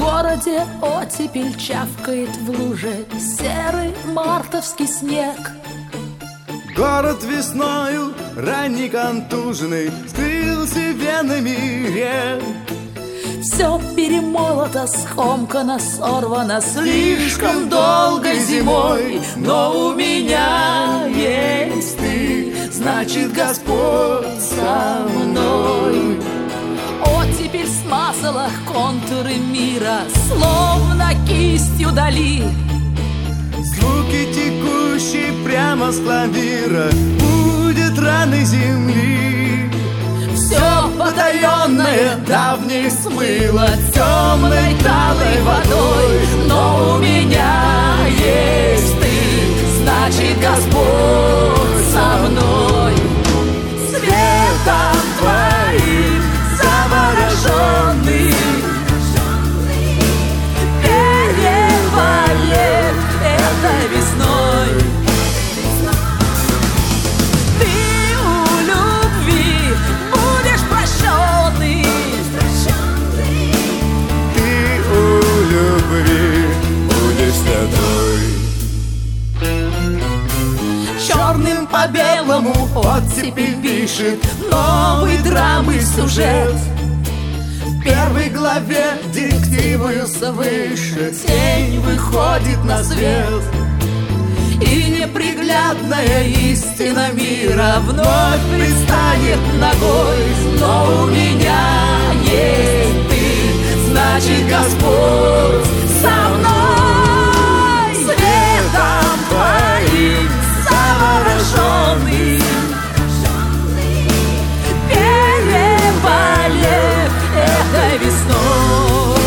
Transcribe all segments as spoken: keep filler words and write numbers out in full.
городе оттепель чавкает в луже серый мартовский снег. Город весною, ранний контуженный, скрылся венами рек. Все перемолото, скомкано, сорвано слишком долгой зимой. Но у меня есть ты, значит, Господь со мной. Оттепель смазала контуры мира, словно кистью дали. Звуки, текущие прямо с клавира, будет раны земли. Все потаенное давней смыло темной талой водой. Но у меня есть ты, значит, Господь со мной. Светом твоим завороженный, перевалив это весной. Ты у любви будешь прощенный, Ты у любви будешь святой. черным по белому оттепель пишет новый драмы сюжет. В первой главе диктивую свыше тень выходит на свет. И неприглядная истина мира вновь предстанет ногой. Но у меня есть ты, значит, Господь со мной. Светом твоим завороженный, перевалив этой весной.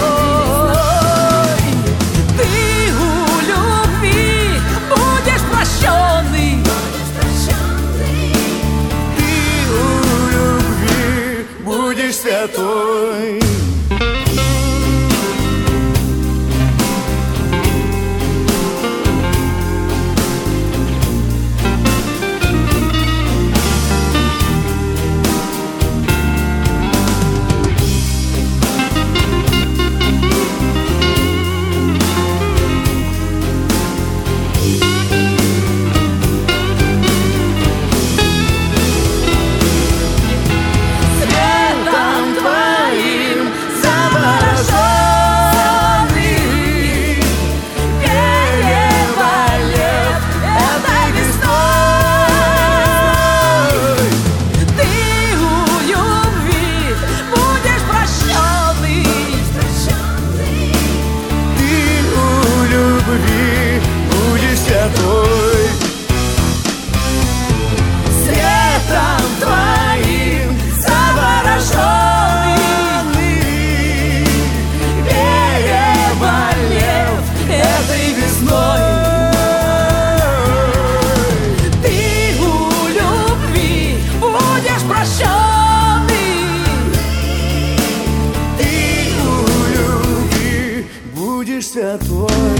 Ты у любви будешь прощенный, Ты у любви будешь святой. Святой.